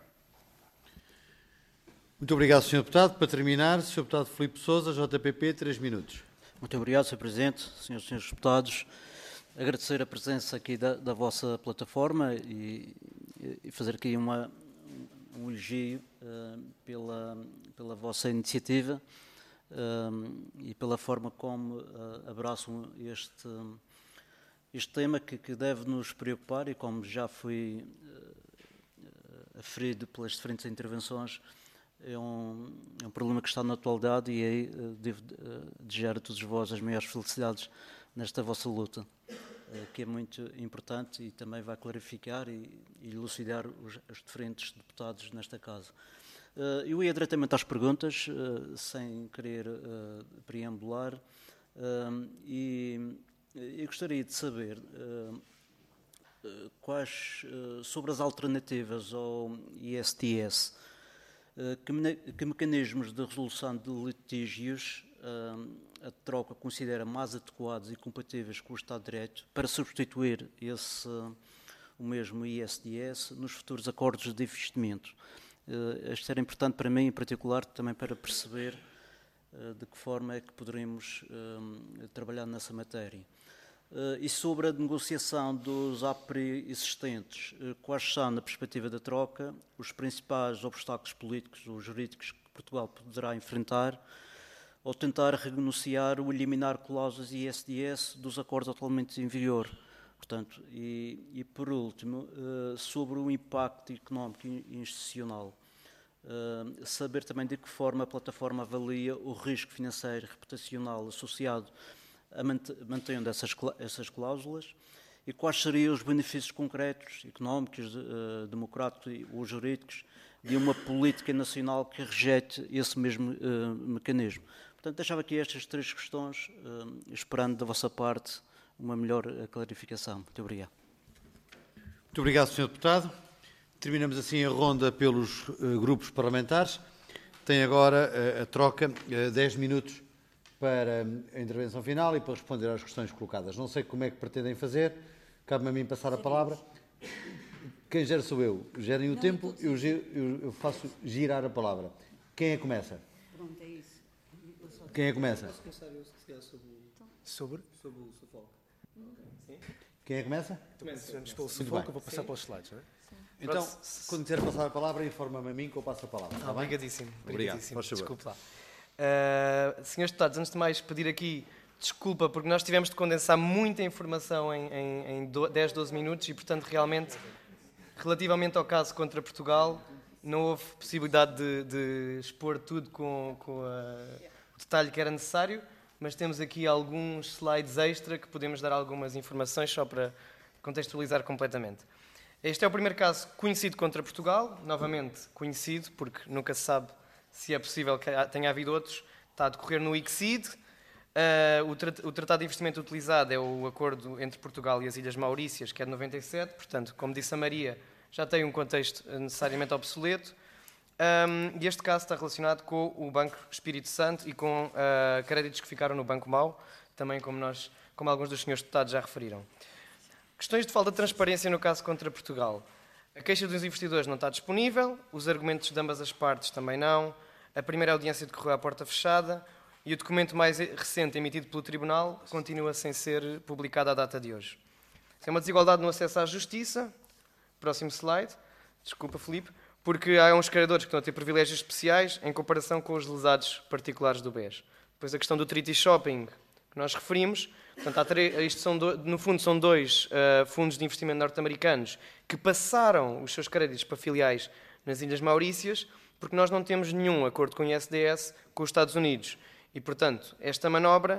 Speaker 1: Muito obrigado, senhor Deputado. Para terminar, senhor Deputado Filipe Sousa, J P P, três minutos.
Speaker 9: Muito obrigado, senhor Presidente, senhoras e senhores Deputados. Agradecer a presença aqui da, da vossa plataforma e, e fazer aqui uma, um elogio uh, pela, pela vossa iniciativa uh, e pela forma como uh, abraçam este, este tema que, que deve nos preocupar e, como já foi uh, aferido pelas diferentes intervenções, é um, é um problema que está na atualidade e aí uh, devo uh, desejar a todos vós as maiores felicidades nesta vossa luta, uh, que é muito importante e também vai clarificar e, e elucidar os, os diferentes deputados nesta casa. Uh, eu ia diretamente às perguntas, uh, sem querer uh, preambular, uh, e eu gostaria de saber uh, uh, quais, uh, sobre as alternativas ao I S T S, Que, me, que mecanismos de resolução de litígios uh, a troca considera mais adequados e compatíveis com o Estado de Direito para substituir esse, uh, o mesmo I S D S nos futuros acordos de investimento? Uh, isto era importante para mim, em particular, também para perceber uh, de que forma é que poderemos uh, trabalhar nessa matéria. Uh, e sobre a negociação dos A P R I existentes, uh, quais são, na perspectiva da troca, os principais obstáculos políticos ou jurídicos que Portugal poderá enfrentar ao tentar renegociar ou eliminar cláusulas I S D S dos acordos atualmente em vigor? Portanto, e, e por último, uh, sobre o impacto económico e institucional, uh, saber também de que forma a plataforma avalia o risco financeiro e reputacional associado mantendo essas, essas cláusulas e quais seriam os benefícios concretos, económicos, uh, democráticos ou jurídicos de uma política nacional que rejeite esse mesmo uh, mecanismo. Portanto, deixava aqui estas três questões, uh, esperando da vossa parte uma melhor clarificação. Muito obrigado.
Speaker 1: Muito obrigado, senhor Deputado. Terminamos assim a ronda pelos uh, grupos parlamentares. Tem agora uh, a troca, uh, dez minutos para a intervenção final e para responder às questões colocadas. Não sei como é que pretendem fazer, cabe-me a mim passar a palavra. Quem gera sou eu. Gerem o tempo, eu, eu, eu faço girar a palavra. Quem é que começa?
Speaker 2: Pronto, é isso.
Speaker 1: Quem é que começa?
Speaker 5: Sobre?
Speaker 3: Sobre o sufoco.
Speaker 1: Quem é que começa?
Speaker 5: Começamos pelo sufoco, eu vou passar para os slides, não é?
Speaker 1: Então, quando quiser passar a palavra, informa-me a mim que eu passo a palavra.
Speaker 3: Ah, obrigadíssimo. Obrigadíssimo.
Speaker 1: Obrigado.
Speaker 3: Desculpe lá. Uh, senhores deputados, antes de mais pedir aqui desculpa, porque nós tivemos de condensar muita informação em, em, em dez, doze minutos e, portanto, realmente, relativamente ao caso contra Portugal, não houve possibilidade de, de expor tudo com, com a, o detalhe que era necessário, mas temos aqui alguns slides extra que podemos dar algumas informações só para contextualizar completamente. Este é o primeiro caso conhecido contra Portugal, novamente conhecido, porque nunca se sabe se é possível que tenha havido outros, está a decorrer no I C S I D. Uh, o, tra o Tratado de Investimento utilizado é o acordo entre Portugal e as Ilhas Maurícias, que é de noventa e sete, portanto, como disse a Maria, já tem um contexto necessariamente obsoleto. Um, e este caso está relacionado com o Banco Espírito Santo e com uh, créditos que ficaram no Banco Mau, também como, nós, como alguns dos senhores deputados já referiram. Questões de falta de transparência no caso contra Portugal. A queixa dos investidores não está disponível, os argumentos de ambas as partes também não, a primeira audiência decorreu à porta fechada e o documento mais recente emitido pelo Tribunal continua sem ser publicado à data de hoje. É uma desigualdade no acesso à justiça. Próximo slide. Desculpa, Filipe. Porque há uns credores que estão a ter privilégios especiais em comparação com os lesados particulares do B E S. Depois a questão do Treaty Shopping, que nós referimos. Portanto, há três, isto são do, no fundo são dois uh, fundos de investimento norte-americanos que passaram os seus créditos para filiais nas Ilhas Maurícias, porque nós não temos nenhum acordo com o I S D S com os Estados Unidos. E, portanto, esta manobra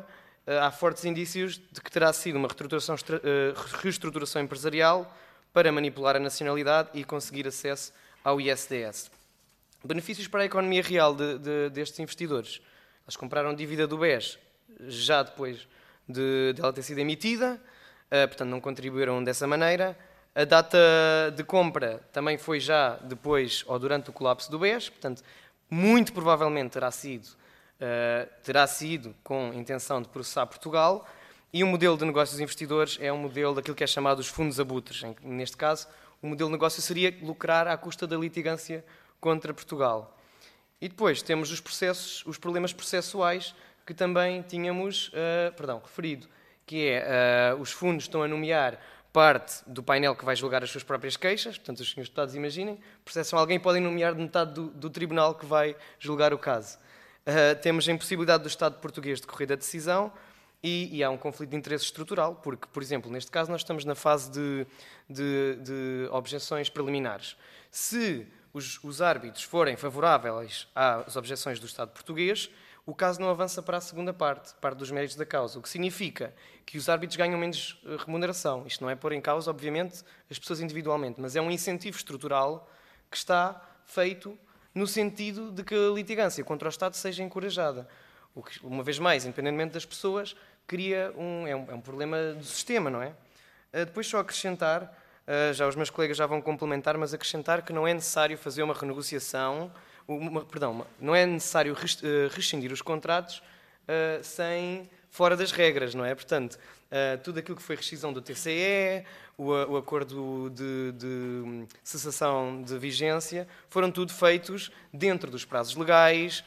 Speaker 3: há fortes indícios de que terá sido uma reestruturação, reestruturação empresarial para manipular a nacionalidade e conseguir acesso ao I S D S. Benefícios para a economia real de, de, destes investidores. Eles compraram dívida do B E S já depois de, de ela ter sido emitida, uh, portanto não contribuíram dessa maneira. A data de compra também foi já depois ou durante o colapso do B E S, portanto muito provavelmente terá sido, uh, terá sido com intenção de processar Portugal. E o modelo de negócios dos investidores é um modelo daquilo que é chamado os fundos abutres. Em que, neste caso, o modelo de negócio seria lucrar à custa da litigância contra Portugal. E depois temos os processos, os problemas processuais que também tínhamos uh, perdão, referido, que é uh, os fundos estão a nomear parte do painel que vai julgar as suas próprias queixas, portanto, os senhores deputados imaginem, processam alguém e podem nomear de metade do, do tribunal que vai julgar o caso. Uh, temos a impossibilidade do Estado português de correr da decisão e, e há um conflito de interesse estrutural, porque, por exemplo, neste caso nós estamos na fase de, de, de objeções preliminares. Se os, os árbitros forem favoráveis às objeções do Estado português, o caso não avança para a segunda parte, parte dos méritos da causa, o que significa que os árbitros ganham menos remuneração. Isto não é pôr em causa, obviamente, as pessoas individualmente, mas é um incentivo estrutural que está feito no sentido de que a litigância contra o Estado seja encorajada. O que, uma vez mais, independentemente das pessoas, cria um, é, um, é um problema do sistema, não é? Uh, depois só acrescentar, uh, já os meus colegas já vão complementar, mas acrescentar que não é necessário fazer uma renegociação, uma, perdão, uma, não é necessário res, uh, rescindir os contratos uh, sem, fora das regras, não é? Portanto, uh, tudo aquilo que foi rescisão do T C E, o, o acordo de, de cessação de vigência, foram tudo feitos dentro dos prazos legais,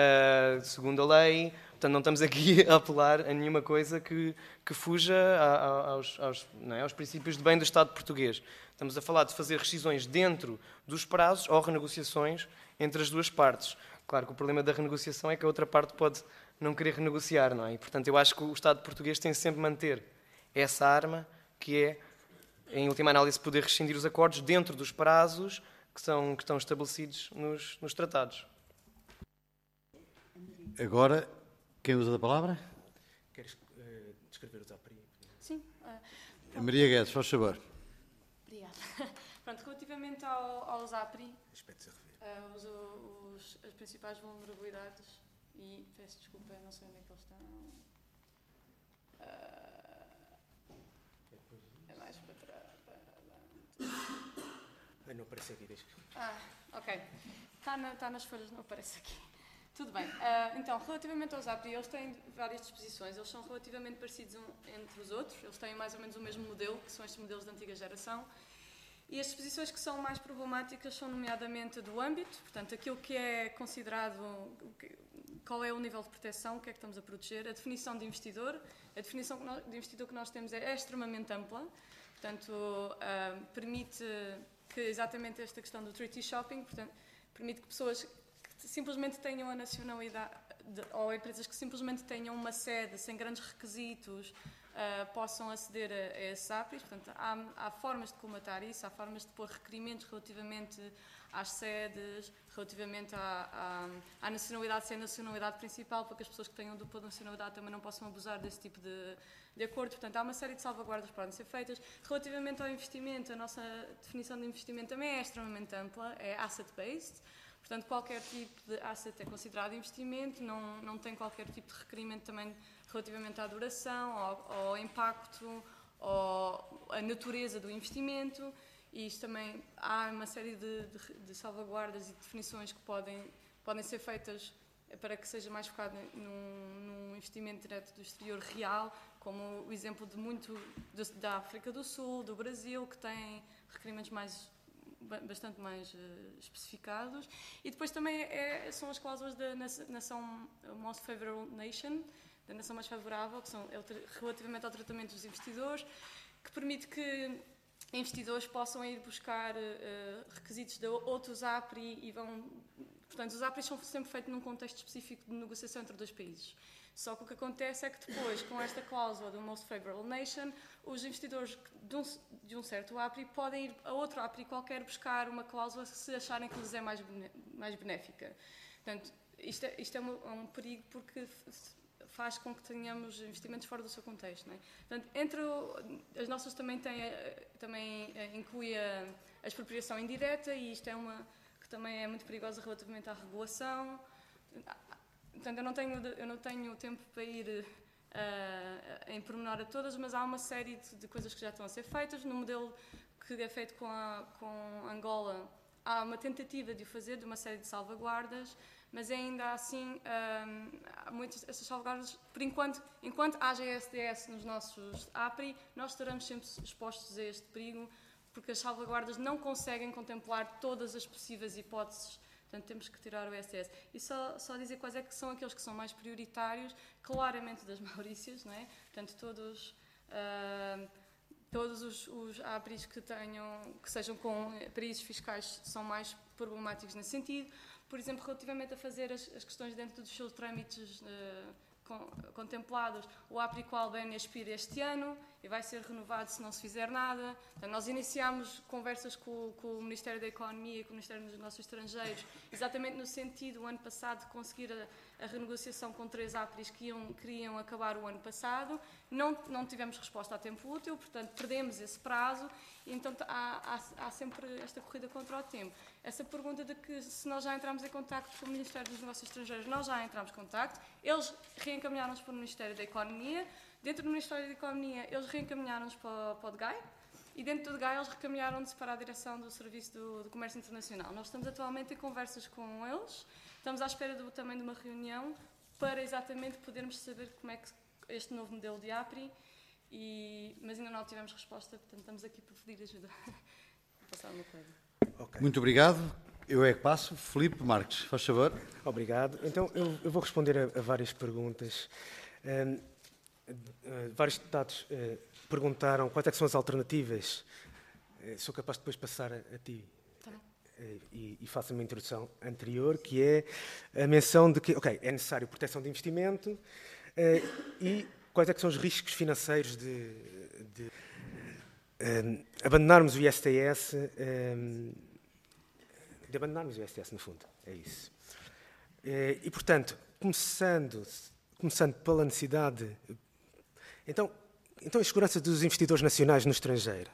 Speaker 3: uh, segundo a lei. Portanto, não estamos aqui a apelar a nenhuma coisa que, que fuja a, a, aos, aos, não é, aos princípios de bem do Estado português. Estamos a falar de fazer rescisões dentro dos prazos ou renegociações entre as duas partes. Claro que o problema da renegociação é que a outra parte pode não querer renegociar, não é? E, portanto, eu acho que o Estado português tem sempre de manter essa arma, que é, em última análise, poder rescindir os acordos dentro dos prazos que, são, que estão estabelecidos nos, nos tratados.
Speaker 1: Agora, quem usa a palavra?
Speaker 5: Queres uh, descrever os A P R I?
Speaker 4: Sim. Uh,
Speaker 1: Maria Guedes, faz favor.
Speaker 4: Obrigada. Pronto, relativamente ao, aos A P R I,
Speaker 5: Aspectos a rever.
Speaker 4: uh, os, os, as principais vulnerabilidades, e peço desculpa, não sei onde é que eles estão. Uh, é mais para trás.
Speaker 5: Ah, não aparece aqui, deixa.
Speaker 4: Ah, ok. Está, na, está nas folhas, não aparece aqui. Tudo bem. Uh, então, relativamente aos A P R I, eles têm várias disposições, eles são relativamente parecidos um, entre os outros, eles têm mais ou menos o mesmo modelo, que são estes modelos de antiga geração, e as disposições que são mais problemáticas são nomeadamente do âmbito, portanto, aquilo que é considerado, qual é o nível de proteção, o que é que estamos a proteger, a definição de investidor, a definição de investidor que nós temos é, é extremamente ampla, portanto, uh, permite que exatamente esta questão do treaty shopping, portanto, permite que pessoas que simplesmente tenham a nacionalidade, de, ou empresas que simplesmente tenham uma sede sem grandes requisitos, uh, possam aceder a, a esses A P Ris. Portanto, há, há formas de colmatar isso, há formas de pôr requerimentos relativamente às sedes, relativamente à, à, à nacionalidade, ser a nacionalidade principal, para que as pessoas que tenham dupla nacionalidade também não possam abusar desse tipo de, de acordo. Portanto, há uma série de salvaguardas que podem ser feitas. Relativamente ao investimento, a nossa definição de investimento também é extremamente ampla, é asset-based. Portanto, qualquer tipo de asset é considerado investimento, não, não tem qualquer tipo de requerimento também relativamente à duração, ao, ao impacto, ao, à natureza do investimento, e isto também há uma série de, de, de salvaguardas e definições que podem, podem ser feitas para que seja mais focado num, num investimento direto do exterior real, como o exemplo de muito de, da África do Sul, do Brasil, que têm requerimentos mais bastante mais uh, especificados, e depois também é, são as cláusulas da nação Most Favorable Nation, da nação mais favorável, que são relativamente ao tratamento dos investidores, que permite que investidores possam ir buscar uh, requisitos de outros A P R I e vão... Portanto, os A P R Is são sempre feitos num contexto específico de negociação entre dois países. Só que o que acontece é que depois, com esta cláusula do Most Favorable Nation, os investidores de um, de um certo A P R I podem ir a outro A P R I qualquer buscar uma cláusula se acharem que lhes é mais, mais benéfica. Portanto, isto é, isto é um, um perigo porque faz com que tenhamos investimentos fora do seu contexto. Não é? Portanto, entre o, as nossas também, têm, também inclui a, a expropriação indireta, e isto é uma que também é muito perigosa relativamente à regulação. Portanto, eu não tenho, eu não tenho tempo para ir uh, em pormenor a todas, mas há uma série de, de coisas que já estão a ser feitas. No modelo que é feito com, a, com Angola, há uma tentativa de o fazer, de uma série de salvaguardas, mas ainda assim, um, há muitas essas salvaguardas, por enquanto, enquanto haja S D S nos nossos A P R I, nós estaremos sempre expostos a este perigo, porque as salvaguardas não conseguem contemplar todas as possíveis hipóteses. Portanto, temos que tirar o S D S. E só, só dizer quais é que são aqueles que são mais prioritários, claramente das Maurícias, não é? Portanto, todos, uh, todos os, os A P R Is que, tenham, que sejam com paraísos fiscais são mais problemáticos nesse sentido. Por exemplo, relativamente a fazer as, as questões dentro dos seus trâmites uh, com, contemplados, o A P R I com a Albânia expira este ano e vai ser renovado se não se fizer nada. Então, nós iniciámos conversas com, com o Ministério da Economia e com o Ministério dos Negócios Estrangeiros, exatamente no sentido, o ano passado, de conseguir a, a renegociação com três A P R Is que iam, queriam acabar o ano passado. Não, não tivemos resposta a tempo útil, portanto, perdemos esse prazo. E então, há, há, há sempre esta corrida contra o tempo. Essa pergunta de que se nós já entramos em contacto com o Ministério dos Negócios Estrangeiros, nós já entramos em contacto. Eles reencaminharam-nos para o Ministério da Economia. Dentro do Ministério da Economia, eles reencaminharam-nos para, para o D G A I. E dentro do D G A I, eles recaminharam-nos para a direção do Serviço do, do Comércio Internacional. Nós estamos atualmente em conversas com eles. Estamos à espera do, também de uma reunião para exatamente podermos saber como é que este novo modelo de A P R I, e, mas ainda não tivemos resposta, portanto estamos aqui para pedir ajuda. Vou passar ao meu colega.
Speaker 1: Okay. Muito obrigado. Eu é que passo. Filipe Marques, faz favor.
Speaker 5: Obrigado. Então, eu, eu vou responder a, a várias perguntas. Um, uh, vários deputados uh, perguntaram quais é que são as alternativas. Uh, sou capaz de depois passar a, a ti.
Speaker 4: Tá bem.
Speaker 5: Uh, e, e faço uma introdução anterior, que é a menção de que, ok, é necessário proteção de investimento uh, e quais é que são os riscos financeiros de, de um, abandonarmos o I S T S, um, de abandonarmos o I S T S, no fundo, é isso. Uh, e, portanto, começando, começando pela necessidade... Então, então, a segurança dos investidores nacionais no estrangeiro.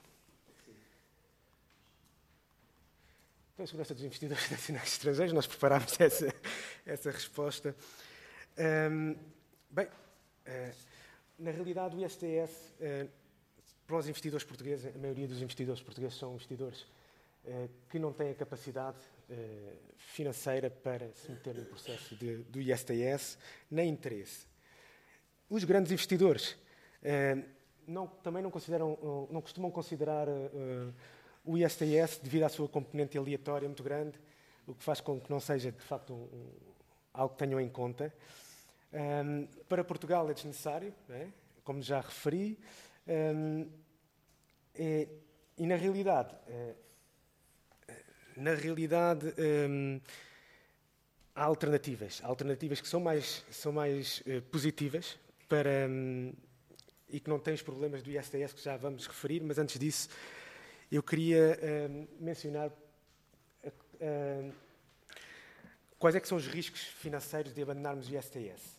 Speaker 5: Então, a segurança dos investidores nacionais estrangeiros, nós preparámos essa, essa resposta. Um, bem... Uh, na realidade, o I S T S, uh, para os investidores portugueses, a maioria dos investidores portugueses são investidores uh, que não têm a capacidade uh, financeira para se meter no processo de, do I S T S, nem interesse. Os grandes investidores uh, não, também não, consideram, uh, não costumam considerar uh, o I S T S devido à sua componente aleatória muito grande, o que faz com que não seja, de facto, um, um, algo que tenham em conta. Um, para Portugal é desnecessário, é? Como já referi, um, e, e na realidade, uh, na realidade um, há alternativas, há alternativas que são mais, são mais uh, positivas para, um, e que não têm os problemas do I S T S que já vamos referir, mas antes disso eu queria um, mencionar uh, uh, quais é que são os riscos financeiros de abandonarmos o I S T S.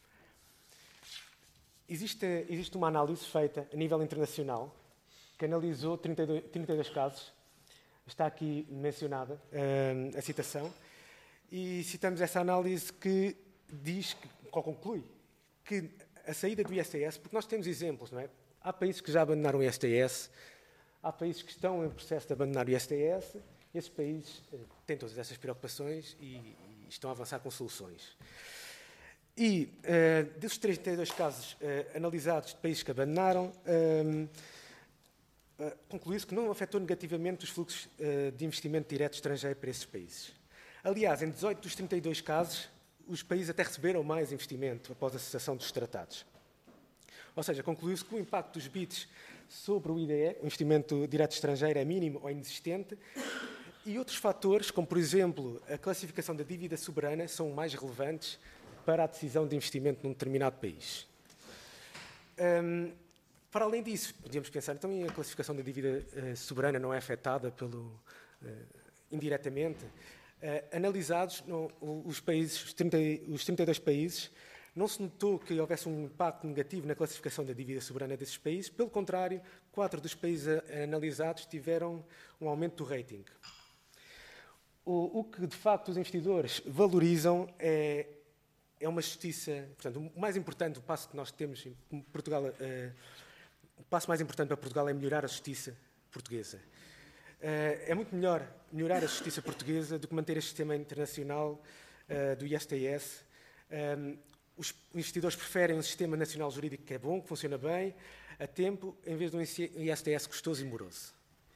Speaker 5: Existe, existe uma análise feita a nível internacional que analisou trinta e dois, trinta e dois casos. Está aqui mencionada uh, a citação. E citamos essa análise que diz, que conclui, que a saída do I S T S, porque nós temos exemplos, não é? Há países que já abandonaram o I S T S, há países que estão em processo de abandonar o I S T S, esses países uh, têm todas essas preocupações e, e estão a avançar com soluções. E, uh, desses trinta e dois casos uh, analisados de países que abandonaram, uh, uh, concluiu-se que não afetou negativamente os fluxos uh, de investimento direto estrangeiro para esses países. Aliás, em dezoito dos trinta e dois casos, os países até receberam mais investimento após a cessação dos tratados. Ou seja, concluiu-se que o impacto dos B I Ds sobre o I D E, o investimento direto estrangeiro, é mínimo ou inexistente, e outros fatores, como, por exemplo, a classificação da dívida soberana, são mais relevantes para a decisão de investimento num determinado país. Um, para além disso, podíamos pensar, então, e a classificação da dívida uh, soberana não é afetada pelo, uh, indiretamente? Uh, analisados, no, os, países, os, trinta, os trinta e dois países, Não se notou que houvesse um impacto negativo na classificação da dívida soberana desses países. Pelo contrário, quatro dos países analisados tiveram um aumento do rating. O, o que, de facto, os investidores valorizam é, é uma justiça... Portanto, o mais importante, o passo que nós temos em Portugal... Uh, o passo mais importante para Portugal é melhorar a justiça portuguesa. Uh, é muito melhor melhorar a justiça portuguesa do que manter este sistema internacional uh, do I S T S. Um, os investidores preferem um sistema nacional jurídico que é bom, que funciona bem, a tempo, em vez de um I S T S custoso e moroso.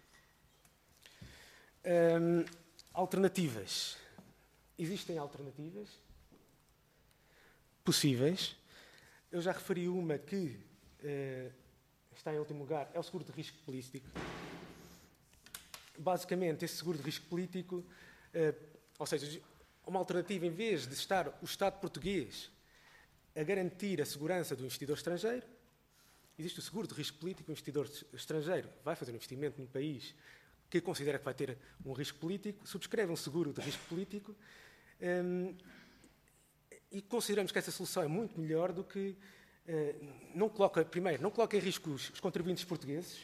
Speaker 5: Um, alternativas. Existem alternativas possíveis. Eu já referi uma que uh, está em último lugar, é o seguro de risco político. Basicamente, esse seguro de risco político, uh, ou seja, uma alternativa, em vez de estar o Estado português a garantir a segurança do investidor estrangeiro, existe o seguro de risco político. O investidor estrangeiro vai fazer um investimento num país que considera que vai ter um risco político, subscreve um seguro de risco político um, e consideramos que essa solução é muito melhor do que uh, não coloca, primeiro, não coloca em risco os, os contribuintes portugueses,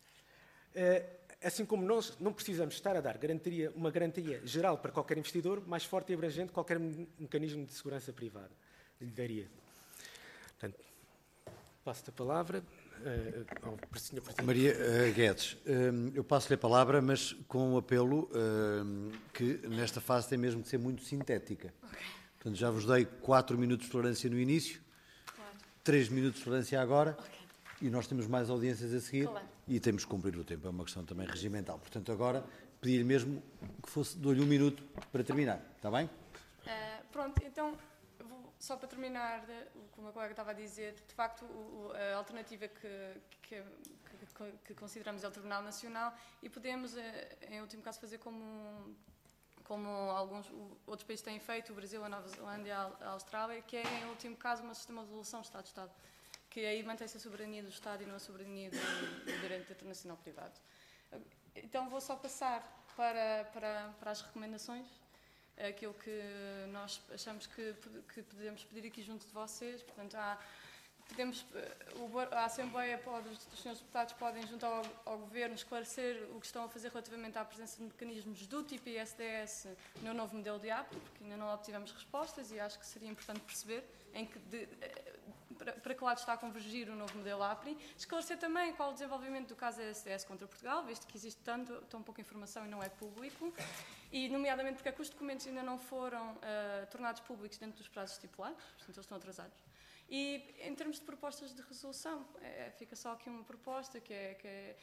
Speaker 5: uh, assim como nós não precisamos estar a dar garantia, uma garantia geral para qualquer investidor, mais forte e abrangente que qualquer mecanismo de segurança privada lhe daria. Portanto, passo-te a palavra uh, ao senhor Presidente.
Speaker 1: Maria uh, Guedes, uh, eu passo-lhe a palavra, mas com um apelo uh, que nesta fase tem mesmo de ser muito sintética. Okay. Portanto, já vos dei quatro minutos de tolerância no início, claro. três minutos de tolerância agora, okay. E nós temos mais audiências a seguir, claro. E temos que cumprir o tempo, é uma questão também regimental. Portanto, agora pedir-lhe mesmo que fosse, dou-lhe um minuto para terminar, está bem?
Speaker 4: Uh, pronto, então... Só para terminar, como a colega estava a dizer, de facto, a alternativa que, que, que, que consideramos é o Tribunal Nacional e podemos, em último caso, fazer como, como alguns outros países têm feito, o Brasil, a Nova Zelândia e a Austrália, que é, em último caso, um sistema de devolução Estado-Estado, que aí mantém-se a soberania do Estado e não a soberania do, do direito internacional privado. Então, vou só passar para, para, para as recomendações. Aquilo que nós achamos que, que podemos pedir aqui junto de vocês. Portanto, há, podemos, a Assembleia pode, os senhores deputados podem, junto ao, ao Governo, esclarecer o que estão a fazer relativamente à presença de mecanismos do tipo I S D S no novo modelo de A P I, porque ainda não obtivemos respostas e acho que seria importante perceber em que de, para, para que lado está a convergir o novo modelo A P I. Esclarecer também qual o desenvolvimento do caso I S D S contra Portugal, visto que existe tanto, tão pouca informação e não é público. E, nomeadamente, porque é que os documentos ainda não foram uh, tornados públicos dentro dos prazos estipulados, portanto, eles estão atrasados. E, em termos de propostas de resolução, é, fica só aqui uma proposta, que é, que é,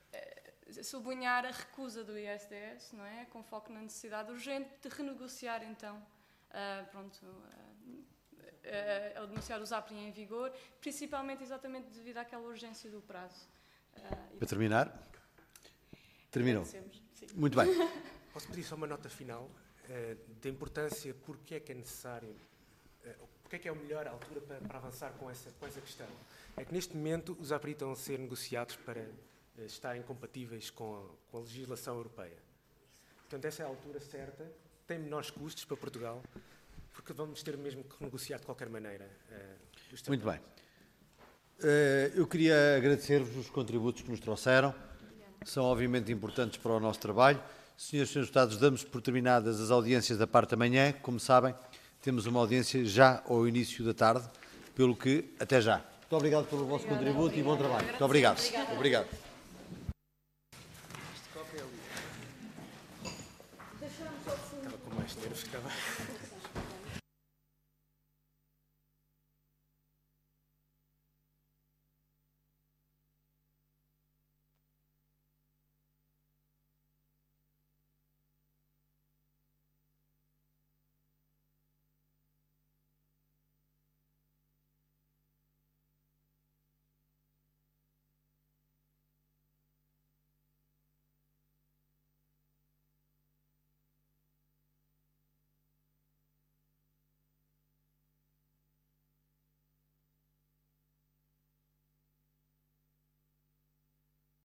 Speaker 4: é sublinhar a recusa do I S D S, não é? Com foco na necessidade urgente de renegociar, então, uh, pronto, uh, uh, uh, denunciar os A P I em vigor, principalmente, exatamente, devido àquela urgência do prazo. Uh,
Speaker 1: Para terminar? Terminou. Muito bem.
Speaker 5: Posso pedir só uma nota final uh, da importância, porque é que é necessário, uh, porque é que é a melhor altura para, para avançar com essa, com essa questão? É que neste momento os A P I estão a ser negociados para uh, estarem compatíveis com a, com a legislação europeia. Portanto, essa é a altura certa, tem menores custos para Portugal, porque vamos ter mesmo que negociar de qualquer maneira. Uh,
Speaker 1: Muito bem. Uh, eu queria agradecer-vos os contributos que nos trouxeram, são obviamente importantes para o nosso trabalho. Senhoras e senhores deputados, damos por terminadas as audiências da parte da manhã. Como sabem, temos uma audiência já ao início da tarde, pelo que, até já. Muito obrigado pelo vosso obrigada, contributo obrigada, e bom trabalho. Muito obrigado. Obrigada. Obrigado.
Speaker 5: Estava com mais nervos que estava.